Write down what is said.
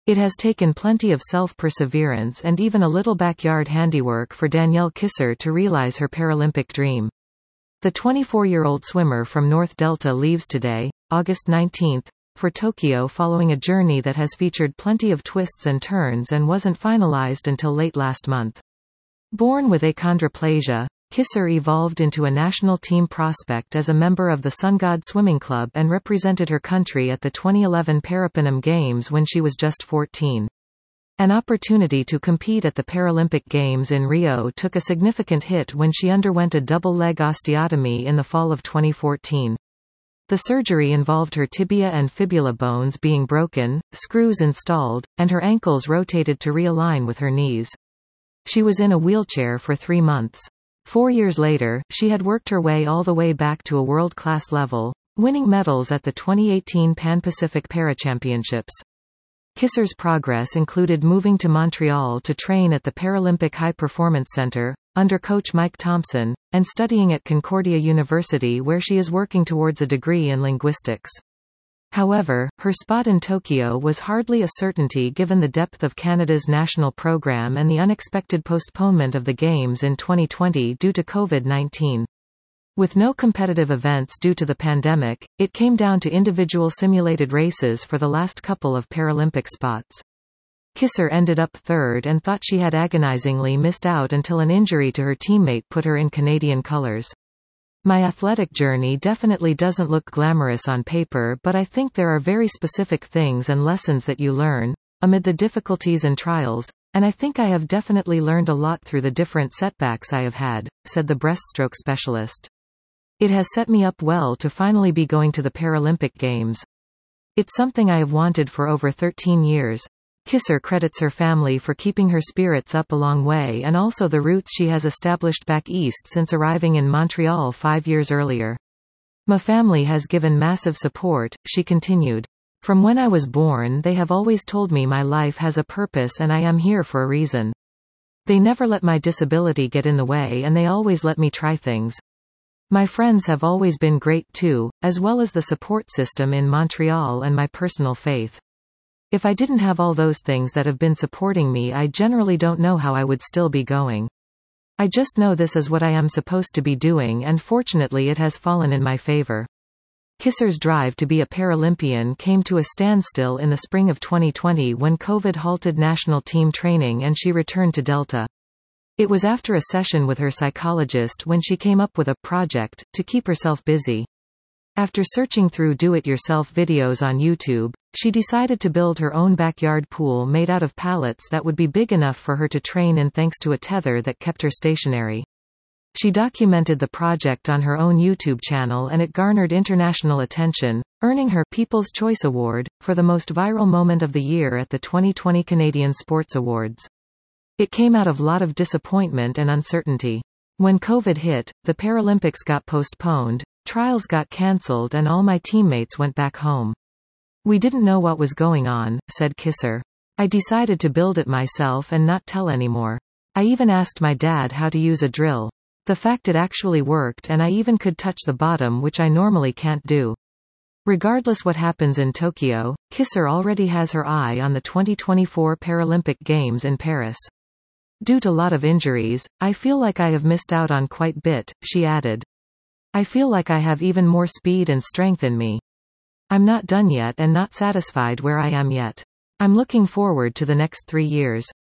It has taken plenty of self-perseverance and even a little backyard handiwork for Danielle Kisser to realize her Paralympic dream. The 24-year-old swimmer from North Delta leaves today, August 19, for Tokyo following a journey that has featured plenty of twists and turns and wasn't finalized until late last month. Born with achondroplasia, Kisser evolved into a national team prospect as a member of the SunGod Swimming Club and represented her country at the 2011 Parapanam Games when she was just 14. An opportunity to compete at the Paralympic Games in Rio took a significant hit when she underwent a double-leg osteotomy in the fall of 2014. The surgery involved her tibia and fibula bones being broken, screws installed, and her ankles rotated to realign with her knees. She was in a wheelchair for 3 months. 4 years later, she had worked her way all the way back to a world-class level, winning medals at the 2018 Pan-Pacific Parachampionships. Kisser's progress included moving to Montreal to train at the Paralympic High Performance Center, under coach Mike Thompson, and studying at Concordia University where she is working towards a degree in linguistics. However, her spot in Tokyo was hardly a certainty given the depth of Canada's national program and the unexpected postponement of the Games in 2020 due to COVID-19. With no competitive events due to the pandemic, it came down to individual simulated races for the last couple of Paralympic spots. Kisser ended up third and thought she had agonizingly missed out until an injury to her teammate put her in Canadian colours. My athletic journey definitely doesn't look glamorous on paper, but I think there are very specific things and lessons that you learn, amid the difficulties and trials, and I think I have definitely learned a lot through the different setbacks I have had, said the breaststroke specialist. It has set me up well to finally be going to the Paralympic Games. It's something I have wanted for over 13 years. Kisser credits her family for keeping her spirits up a long way and also the roots she has established back east since arriving in Montreal 5 years earlier. My family has given massive support, she continued. From when I was born they have always told me my life has a purpose and I am here for a reason. They never let my disability get in the way and they always let me try things. My friends have always been great too, as well as the support system in Montreal and my personal faith. If I didn't have all those things that have been supporting me, I generally don't know how I would still be going. I just know this is what I am supposed to be doing and fortunately it has fallen in my favor. Kisser's drive to be a Paralympian came to a standstill in the spring of 2020 when COVID halted national team training and she returned to Delta. It was after a session with her psychologist when she came up with a project to keep herself busy. After searching through do-it-yourself videos on YouTube, she decided to build her own backyard pool made out of pallets that would be big enough for her to train in thanks to a tether that kept her stationary. She documented the project on her own YouTube channel and it garnered international attention, earning her People's Choice Award for the most viral moment of the year at the 2020 Canadian Sports Awards. It came out of a lot of disappointment and uncertainty. When COVID hit, the Paralympics got postponed, trials got cancelled and all my teammates went back home. We didn't know what was going on, said Kisser. I decided to build it myself and not tell anymore. I even asked my dad how to use a drill. The fact it actually worked and I even could touch the bottom, which I normally can't do. Regardless what happens in Tokyo, Kisser already has her eye on the 2024 Paralympic Games in Paris. Due to a lot of injuries, I feel like I have missed out on quite a bit, she added. I feel like I have even more speed and strength in me. I'm not done yet and not satisfied where I am yet. I'm looking forward to the next 3 years.